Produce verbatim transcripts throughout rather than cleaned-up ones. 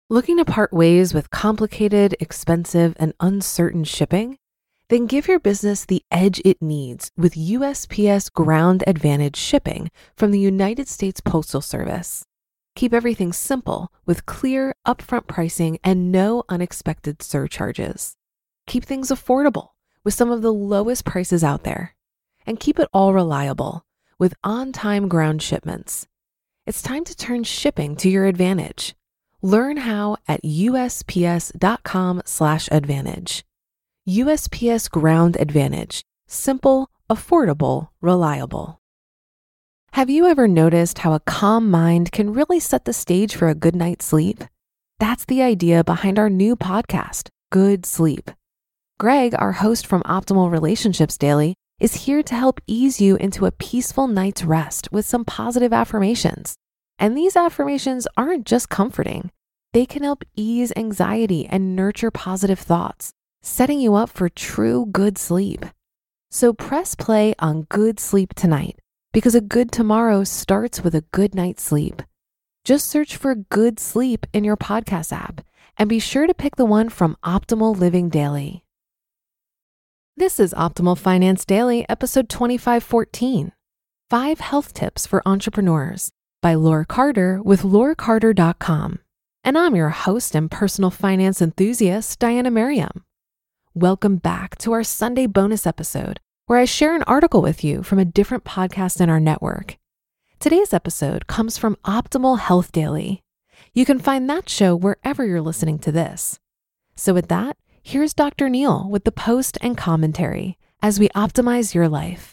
Looking to part ways with complicated, expensive, and uncertain shipping? Then give your business the edge it needs with U S P S Ground Advantage shipping from the United States Postal Service. Keep everything simple with clear, upfront pricing and no unexpected surcharges. Keep things affordable with some of the lowest prices out there. And keep it all reliable with on-time ground shipments. It's time to turn shipping to your advantage. Learn how at U S P S dot com slash advantage. U S P S Ground Advantage. Simple, affordable, reliable. Have you ever noticed how a calm mind can really set the stage for a good night's sleep? That's the idea behind our new podcast, Good Sleep. Greg, our host from Optimal Relationships Daily, is here to help ease you into a peaceful night's rest with some positive affirmations. And these affirmations aren't just comforting. They can help ease anxiety and nurture positive thoughts, setting you up for true good sleep. So press play on Good Sleep tonight, because a good tomorrow starts with a good night's sleep. Just search for Good Sleep in your podcast app and be sure to pick the one from Optimal Living Daily. This is Optimal Finance Daily, episode twenty-five fourteen, Five Health Tips for Entrepreneurs by Laura Carter with laura carter dot com. And I'm your host and personal finance enthusiast, Diana Merriam. Welcome back to our Sunday bonus episode, where I share an article with you from a different podcast in our network. Today's episode comes from Optimal Health Daily. You can find that show wherever you're listening to this. So with that, here's Doctor Neil with the post and commentary as we optimize your life.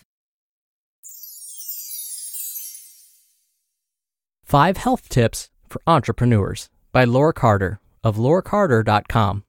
Five Health Tips for Entrepreneurs by Laura Carter of laura carter dot com.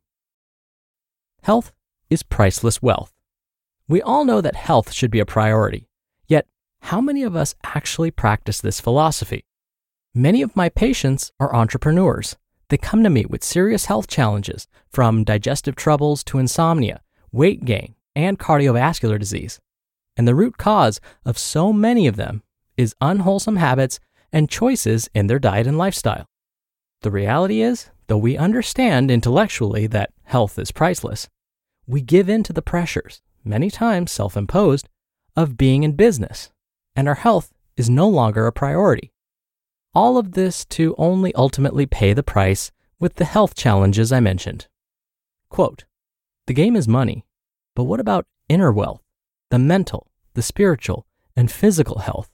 Health is priceless wealth. We all know that health should be a priority, yet how many of us actually practice this philosophy? Many of my patients are entrepreneurs. They come to me with serious health challenges, from digestive troubles to insomnia, weight gain, and cardiovascular disease. And the root cause of so many of them is unwholesome habits and choices in their diet and lifestyle. The reality is, though we understand intellectually that health is priceless, we give in to the pressures, many times self-imposed, of being in business, and our health is no longer a priority. All of this to only ultimately pay the price with the health challenges I mentioned. Quote, "The game is money, but what about inner wealth, the mental, the spiritual, and physical health?"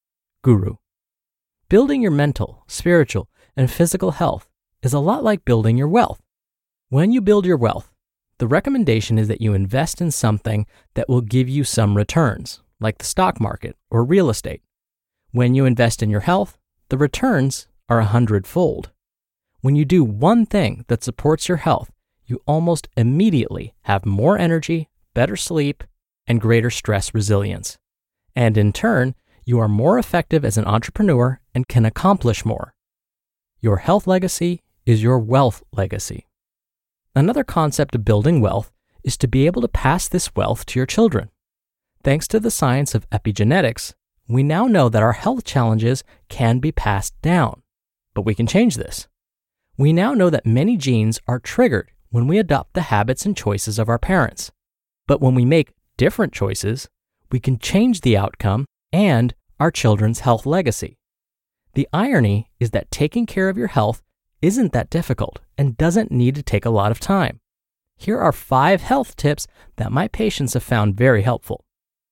Guru. Building your mental, spiritual, and physical health is a lot like building your wealth. When you build your wealth, the recommendation is that you invest in something that will give you some returns, like the stock market or real estate. When you invest in your health, the returns are a hundredfold. When you do one thing that supports your health, you almost immediately have more energy, better sleep, and greater stress resilience. And in turn, you are more effective as an entrepreneur and can accomplish more. Your health legacy is your wealth legacy. Another concept of building wealth is to be able to pass this wealth to your children. Thanks to the science of epigenetics, we now know that our health challenges can be passed down, but we can change this. We now know that many genes are triggered when we adopt the habits and choices of our parents. But when we make different choices, we can change the outcome and our children's health legacy. The irony is that taking care of your health isn't that difficult and doesn't need to take a lot of time. Here are five health tips that my patients have found very helpful.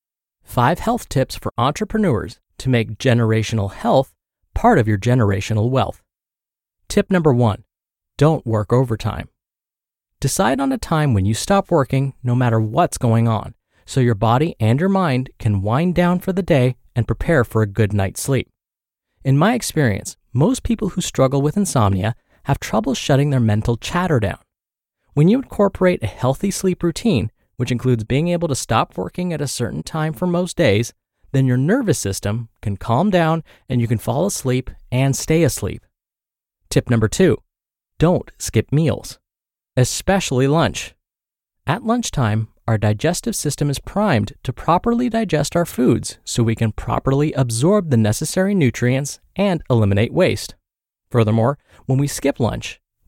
Five health tips for entrepreneurs to make generational health part of your generational wealth. Tip number one, don't work overtime. Decide on a time when you stop working no matter what's going on, so your body and your mind can wind down for the day and prepare for a good night's sleep. In my experience, most people who struggle with insomnia have trouble shutting their mental chatter down. When you incorporate a healthy sleep routine, which includes being able to stop working at a certain time for most days, then your nervous system can calm down and you can fall asleep and stay asleep. Tip number two, don't skip meals, especially lunch. At lunchtime, our digestive system is primed to properly digest our foods so we can properly absorb the necessary nutrients and eliminate waste. Furthermore, when we skip lunch,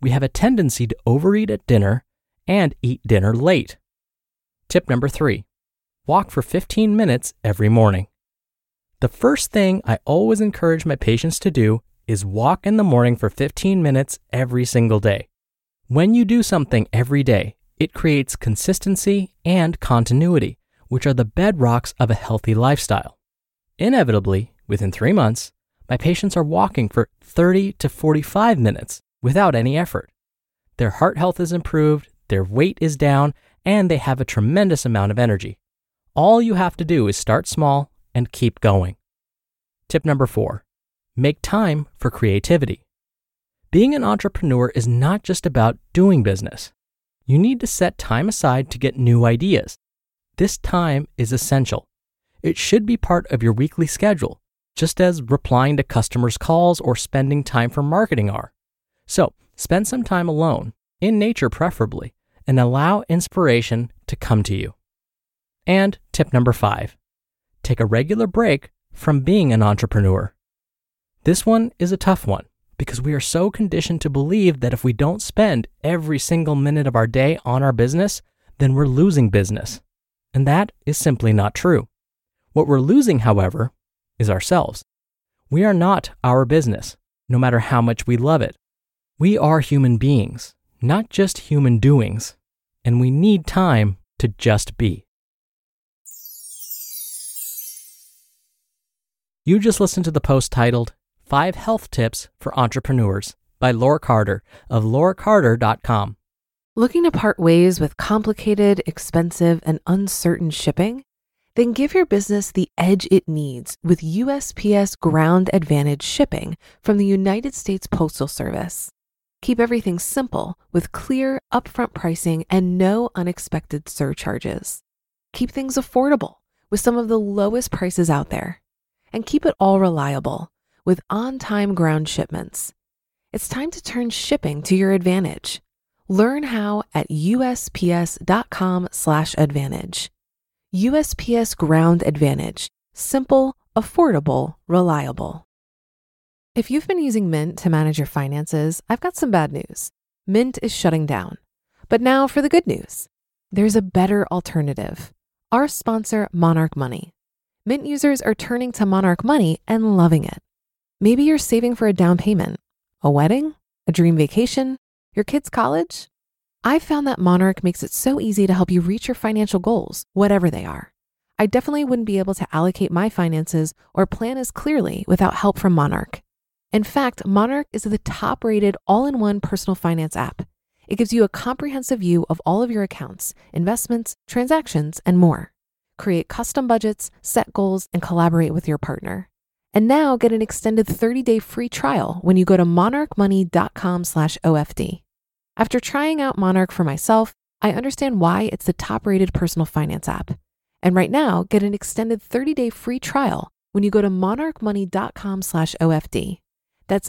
we have a tendency to overeat at dinner and eat dinner late. Tip number three, walk for fifteen minutes every morning. The first thing I always encourage my patients to do is walk in the morning for fifteen minutes every single day. When you do something every day, it creates consistency and continuity, which are the bedrocks of a healthy lifestyle. Inevitably, within three months, my patients are walking for thirty to forty-five minutes without any effort. Their heart health is improved, their weight is down, and they have a tremendous amount of energy. All you have to do is start small and keep going. Tip number four, make time for creativity. Being an entrepreneur is not just about doing business. You need to set time aside to get new ideas. This time is essential. It should be part of your weekly schedule, just as replying to customers' calls or spending time for marketing are. So, spend some time alone, in nature preferably, and allow inspiration to come to you. And tip number five, take a regular break from being an entrepreneur. This one is a tough one because we are so conditioned to believe that if we don't spend every single minute of our day on our business, then we're losing business. And that is simply not true. What we're losing, however, is ourselves. We are not our business, no matter how much we love it. We are human beings, not just human doings, and we need time to just be. You just listened to the post titled Five Health Tips for Entrepreneurs by Laura Carter of laura carter dot com. Looking to part ways with complicated, expensive, and uncertain shipping? Then give your business the edge it needs with U S P S Ground Advantage shipping from the United States Postal Service. Keep everything simple with clear, upfront pricing and no unexpected surcharges. Keep things affordable with some of the lowest prices out there. And keep it all reliable with on-time ground shipments. It's time to turn shipping to your advantage. Learn how at U S P S dot com slash advantage. U S P S Ground Advantage. Simple, affordable, reliable. If you've been using Mint to manage your finances, I've got some bad news. Mint is shutting down. But now for the good news. There's a better alternative. Our sponsor, Monarch Money. Mint users are turning to Monarch Money and loving it. Maybe you're saving for a down payment, a wedding, a dream vacation, your kids' college. I've found that Monarch makes it so easy to help you reach your financial goals, whatever they are. I definitely wouldn't be able to allocate my finances or plan as clearly without help from Monarch. In fact, Monarch is the top-rated all-in-one personal finance app. It gives you a comprehensive view of all of your accounts, investments, transactions, and more. Create custom budgets, set goals, and collaborate with your partner. And now get an extended thirty-day free trial when you go to monarch money dot com slash O F D. After trying out Monarch for myself, I understand why it's the top-rated personal finance app. And right now, get an extended thirty-day free trial when you go to monarch money dot com slash O F D. That's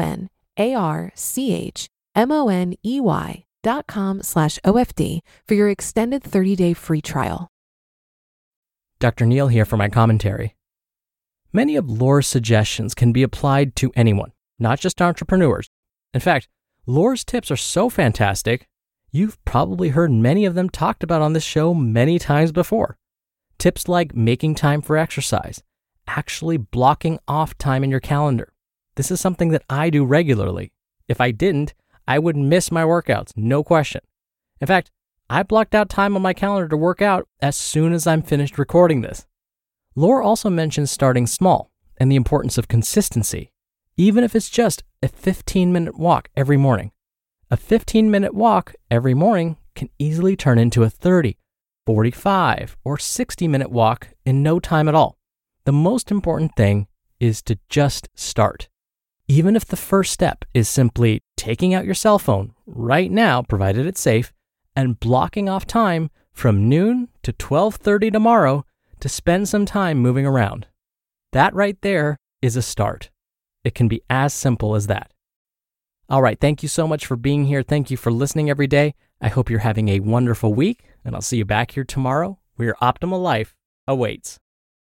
M-O-N-A-R-C-H-M-O-N-E-Y dot com slash O F D for your extended thirty-day free trial. Doctor Neal here for my commentary. Many of Laura's suggestions can be applied to anyone, not just entrepreneurs. In fact, Laura's tips are so fantastic, you've probably heard many of them talked about on this show many times before. Tips like making time for exercise, actually blocking off time in your calendar. This is something that I do regularly. If I didn't, I would miss my workouts, no question. In fact, I blocked out time on my calendar to work out as soon as I'm finished recording this. Laura also mentions starting small and the importance of consistency, even if it's just a fifteen-minute walk every morning. A fifteen-minute walk every morning can easily turn into a thirty, forty-five, or sixty-minute walk in no time at all. The most important thing is to just start. Even if the first step is simply taking out your cell phone right now, provided it's safe, and blocking off time from noon to twelve thirty tomorrow to spend some time moving around. That right there is a start. It can be as simple as that. All right, thank you so much for being here. Thank you for listening every day. I hope you're having a wonderful week, and I'll see you back here tomorrow where your optimal life awaits.